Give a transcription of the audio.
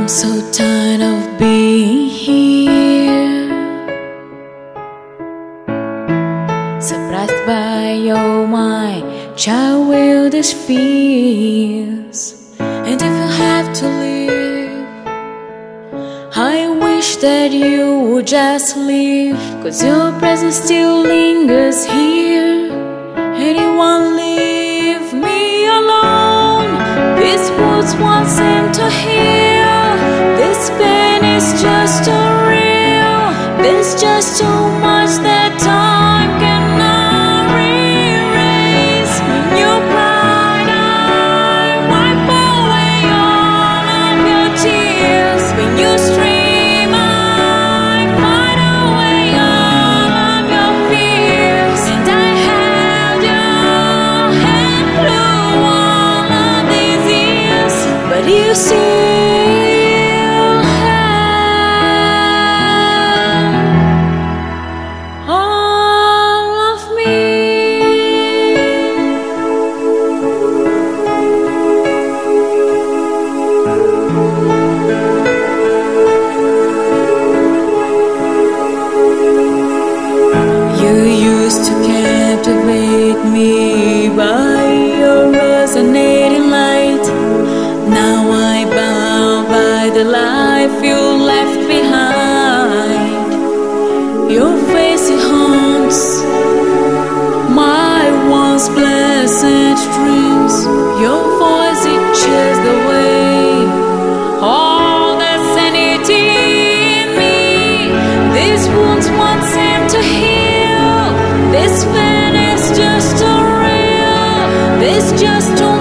so tired of being here, surprised by your my childish fears. And if you have to leave, I wish that you would just leave, 'cause your presence still lingers here. Anyone leave me alone? These words won't seem to heal. This pain is just too real. There's just too much that time cannot erase. When you cried, I wipe away all of your tears. When you scream, I fight away all of your fears. And I held your hand through all of these years, but you still to captivate me by your resonating light. Now I bow by the life you left behind. Your face, it haunts my once pleasant dreams. Your voice, it chased away all the sanity in me. These wounds won't seem to heal. This pain is just too real. There's just too